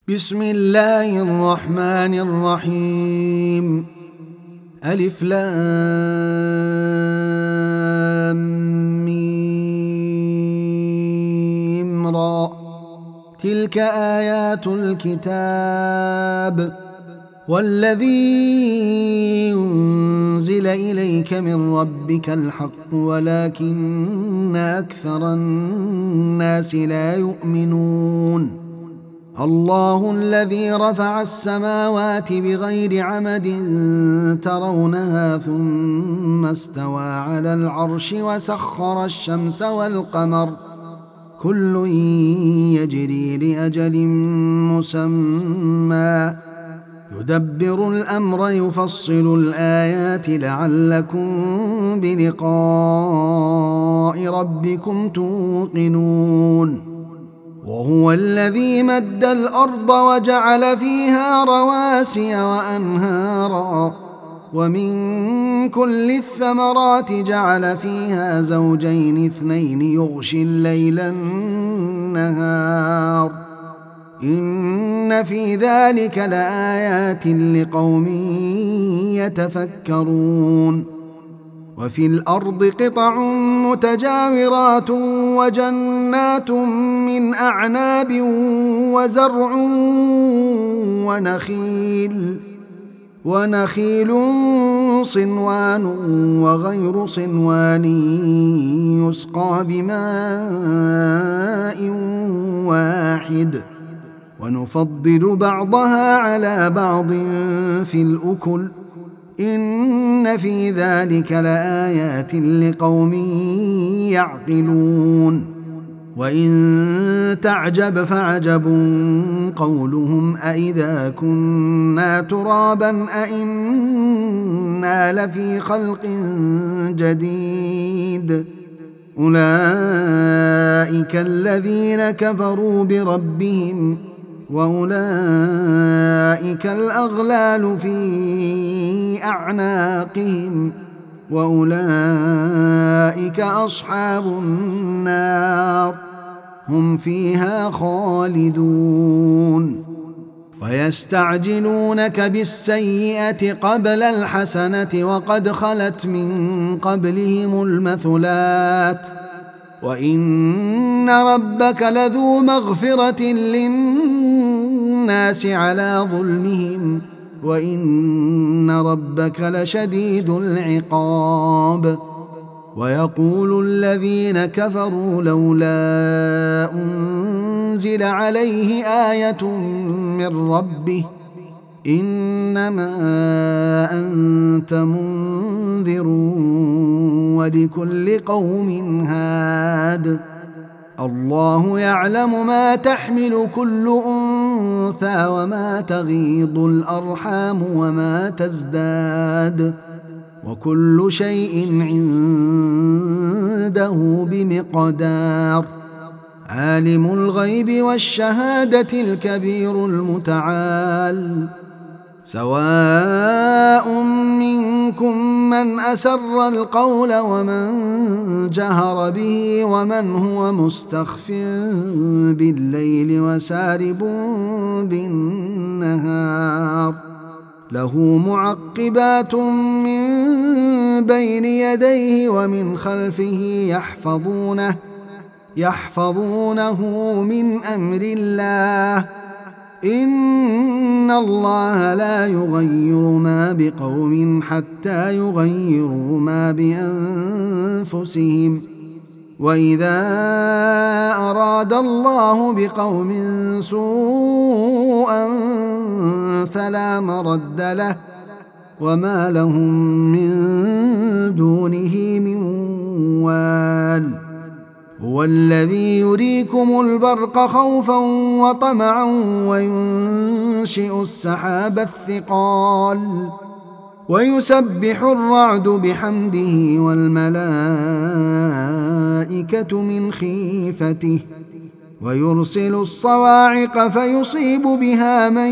بسم الله الرحمن الرحيم. ألف لام ميم را. تلك آيات الكتاب والذي أنزل إليك من ربك الحق ولكن أكثر الناس لا يؤمنون. الله الذي رفع السماوات بغير عمد ترونها ثم استوى على العرش وسخر الشمس والقمر كل يجري لأجل مسمى يدبر الأمر يفصل الآيات لعلكم بلقاء ربكم توقنون. وهو الذي مد الأرض وجعل فيها رواسي وأنهارا ومن كل الثمرات جعل فيها زوجين اثنين يغشي الليل النهار إن في ذلك لآيات لقوم يتفكرون. وفي الأرض قطع متجاورات وجنات من أعناب وزرع ونخيل صنوان وغير صنوان يسقى بماء واحد ونفضل بعضها على بعض في الأكل إن في ذلك لآيات لقوم يعقلون. وإن تعجب فعجب قولهم أإذا كنا ترابا أإنا لفي خلق جديد أولئك الذين كفروا بربهم وأولئك الأغلال في أعناقهم وأولئك أصحاب النار هم فيها خالدون. ويستعجلونك بالسيئة قبل الحسنة وقد خلت من قبلهم المثلات وإن ربك لذو مغفرة للناس على ظلمهم وإن ربك لشديد العقاب. ويقول الذين كفروا لولا أنزل عليه آية من ربه إنما أنت منذر ولكل قوم هاد الله يعلم ما تحمل كل أنثى وما تغيض الأرحام وما تزداد وكل شيء عنده بمقدار. عالم الغيب والشهادة الكبير المتعال سواء منكم من أسر القول ومن جهر به ومن هو مستخف بالليل وسارب بالنهار له معقبات من بين يديه ومن خلفه يحفظونه من أمر الله إن الله لا يغير ما بقوم حتى يغيروا ما بأنفسهم وإذا أراد الله بقوم سوءا فلا مرد له وما لهم من دونه من وال. هو الذي يريكم البرق خوفا وطمعا وينشئ السحاب الثقال ويسبح الرعد بحمده والملائكة من خيفته ويرسل الصواعق فيصيب بها من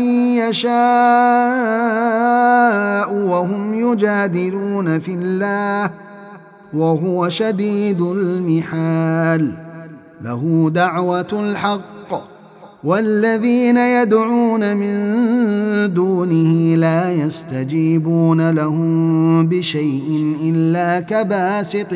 يشاء وهم يجادلون في الله وهو شديد المحال له دعوة الحق والذين يدعون من دونه لا يستجيبون لهم بشيء إلا كباسط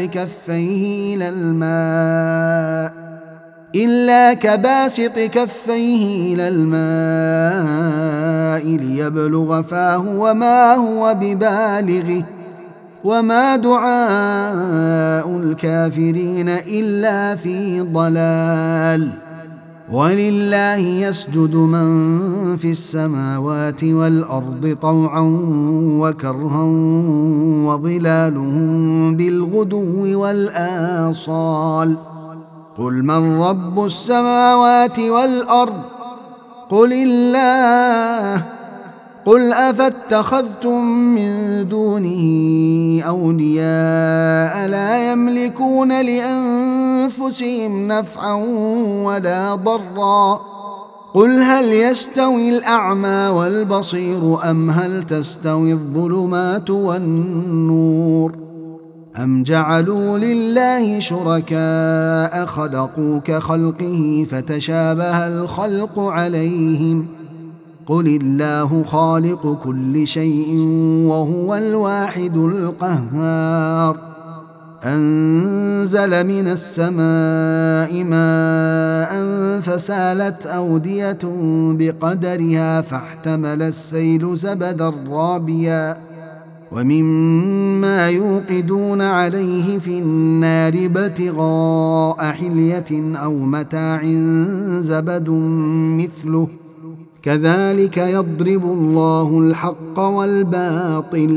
كفيه إلى الماء ليبلغ فاه وما هو ببالغه وما دعاء الكافرين إلا في ضلال. ولله يسجد من في السماوات والأرض طوعا وكرها وظلالهم بالغدو والآصال. قل من رب السماوات والأرض قل الله. قل أفاتخذتم من دونه أولياء لا يملكون لأنفسهم نفعا ولا ضرا. قل هل يستوي الأعمى والبصير أم هل تستوي الظلمات والنور أم جعلوا لله شركاء خلقوا كخلقه فتشابه الخلق عليهم. قل الله خالق كل شيء وهو الواحد القهار. أنزل من السماء ماء فسالت أودية بقدرها فاحتمل السيل زبدا رابيا ومما يوقدون عليه في النار ابتغاء حلية أو متاع زبد مثله كذلك يضرب الله الحق والباطل.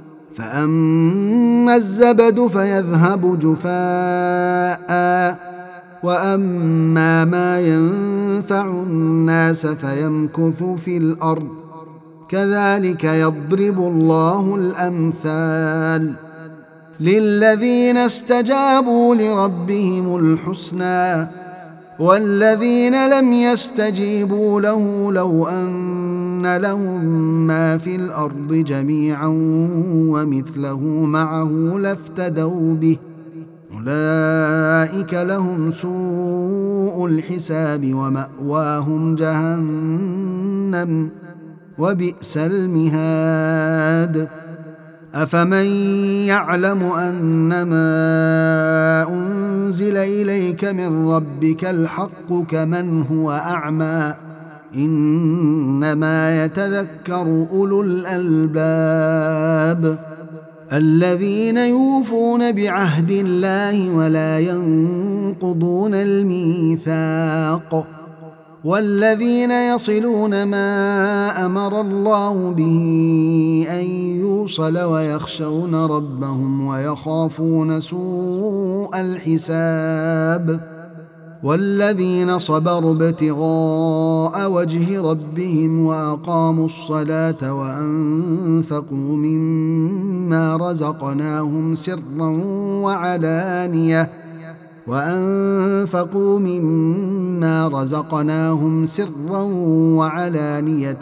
فأما الزبد فيذهب جفاء وأما ما ينفع الناس فيمكث في الأرض كذلك يضرب الله الأمثال. للذين استجابوا لربهم الحسنى والذين لم يستجيبوا له لو أن لهم ما في الأرض جميعا ومثله معه لافتدوا به أولئك لهم سوء الحساب ومأواهم جهنم وبئس المهاد. أفمن يعلم أنما أنزل إليك من ربك الحق كمن هو أعمى إنما يتذكر أولو الألباب الذين يوفون بعهد الله ولا ينقضون الميثاق والذين يصلون ما أمر الله به أن يوصل ويخشون ربهم ويخافون سوء الحساب والذين صبروا ابتغاء وجه ربهم وأقاموا الصلاة وأنفقوا مما رزقناهم سرا وعلانية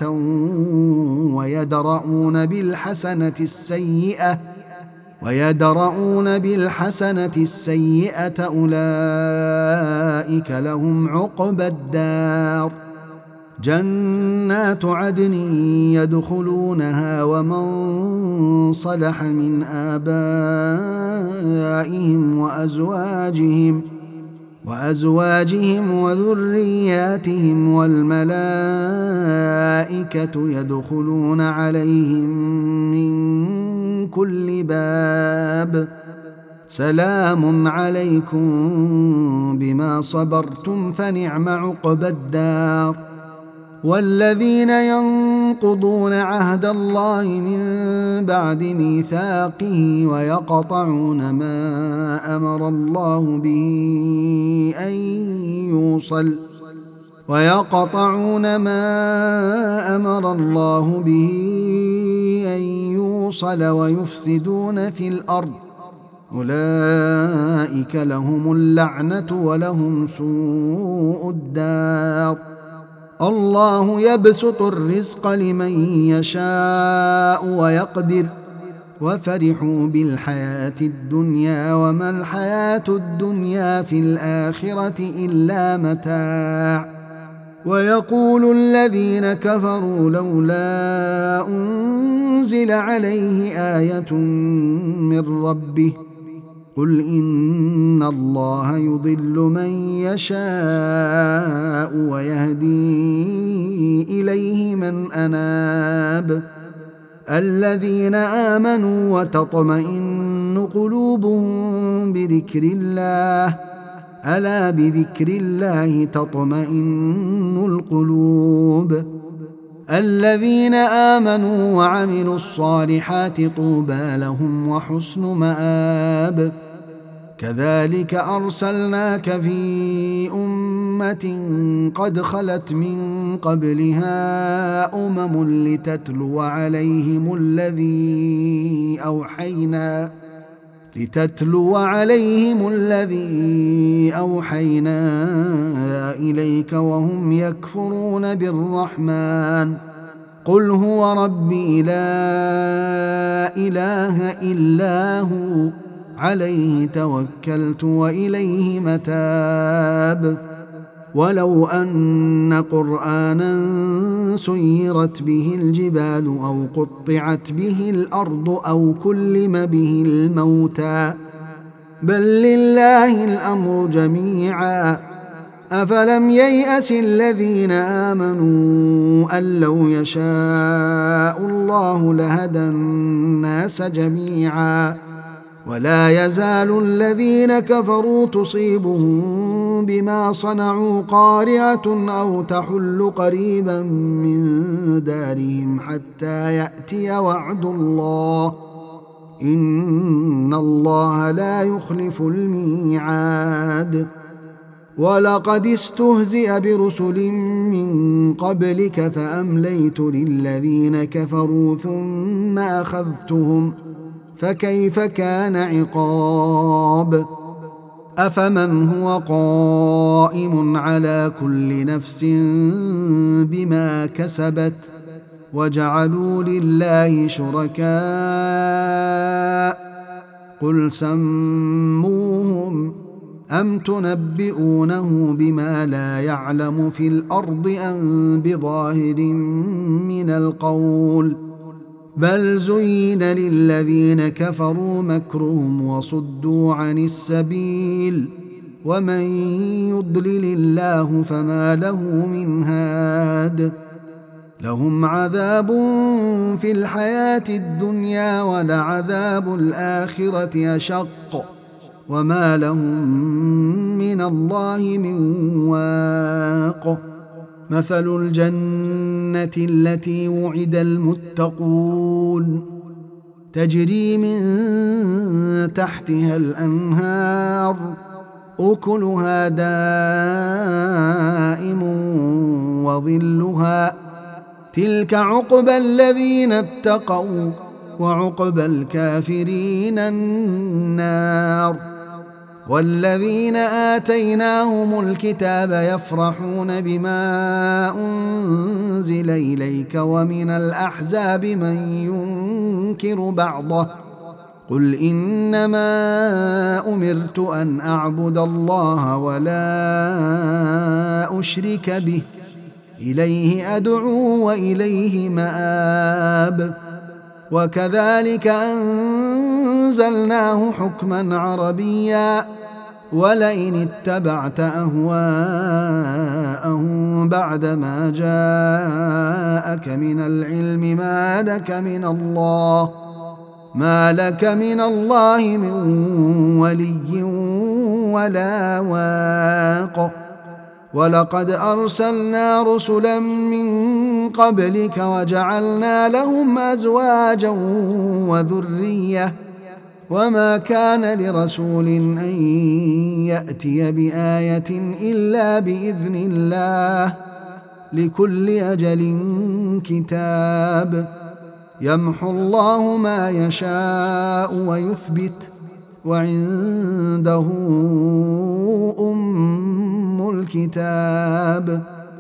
ويدرؤون بالحسنة السيئة أولئك لهم عقبى الدار. جنات عدن يدخلونها ومن صلح من آبائهم وأزواجهم وذرياتهم والملائكة يدخلون عليهم من كل باب سلام عليكم بما صبرتم فنعم عقبى الدار. والذين ينقضون عهد الله من بعد ميثاقه ويقطعون ما أمر الله به أن يوصل ويفسدون في الأرض أولئك لهم اللعنة ولهم سوء الدار. الله يبسط الرزق لمن يشاء ويقدر وفرحوا بالحياة الدنيا وما الحياة الدنيا في الآخرة إلا متاع ويقول الذين كفروا لولا أنزل عليه آية من ربه قل إن الله يضل من يشاء ويهدي إليه من أناب الذين آمنوا وتطمئن قلوبهم بذكر الله ألا بذكر الله تطمئن القلوب الذين آمنوا وعملوا الصالحات طوبى لهم وحسن مآب كذلك أرسلناك في أمة قد خلت من قبلها لتتلو عليهم الذي أوحينا إليك وهم يكفرون بالرحمن قل هو ربي لا إله إلا هو عليه توكلت وإليه متاب ولو أن قرآنا سيرت به الجبال أو قطعت به الأرض أو كلم به الموتى بل لله الأمر جميعا أفلم ييأس الذين آمنوا أن لو يشاء الله لهدى الناس جميعا ولا يزال الذين كفروا تصيبهم بما صنعوا قارعة أو تحل قريبا من دارهم حتى يأتي وعد الله إن الله لا يخلف الميعاد ولقد استهزئ برسل من قبلك فأمليت للذين كفروا ثم أخذتهم فكيف كان عقاب أفمن هو قائم على كل نفس بما كسبت وجعلوا لله شركاء قل سموهم أم تنبئونه بما لا يعلم في الأرض أم بظاهر من القول بل زين للذين كفروا مكرهم وصدوا عن السبيل ومن يضلل الله فما له من هاد لهم عذاب في الحياة الدنيا ولعذاب الآخرة أشق وما لهم من الله من واق مثل الجنة التي وعد المتقون تجري من تحتها الأنهار أكلها دائم وظلها تلك عقبى الذين اتقوا وعقبى الكافرين النار والذين آتيناهم الكتاب يفرحون بما أنزل إليك ومن الأحزاب من ينكر بعضه قل إنما أمرت أن أعبد الله ولا أشرك به إليه أدعو وإليه مآب وكذلك أنزلناه حكما عربيا ولئن اتبعت أهواءهم بعدما جاءك من العلم ما لك من الله من ولي ولا واق ولقد أرسلنا رسلا من قبلك وجعلنا لهم أزواجا وذرية وما كان لرسول أن يأتي بآية إلا بإذن الله لكل أجل كتاب يمحو الله ما يشاء ويثبت وعنده أم الكتاب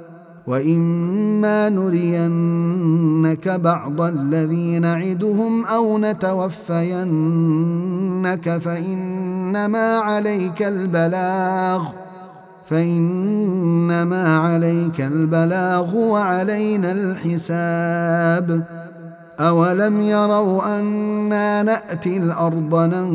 وإما نرينك بعض الذي نعدهم أو نتوفينك فإنما عليك البلاغ فإنما عليك البلاغ وعلينا الحساب. أولم يروا أنا نأتي الأرض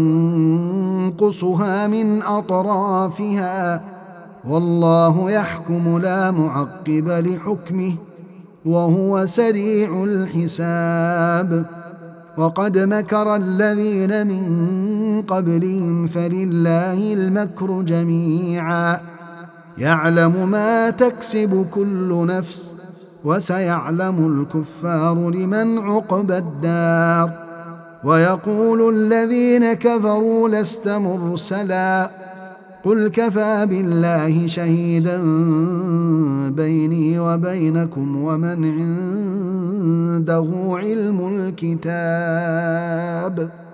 ننقصها من أطرافها والله يحكم لا معقب لحكمه وهو سريع الحساب. وقد مكر الذين من قبلهم فلله المكر جميعا يعلم ما تكسب كل نفس وسيعلم الكفار لمن عقبى الدار. ويقول الذين كفروا لست مرسلا قل كفى بالله شهيدا بيني وبينكم ومن عنده علم الكتاب.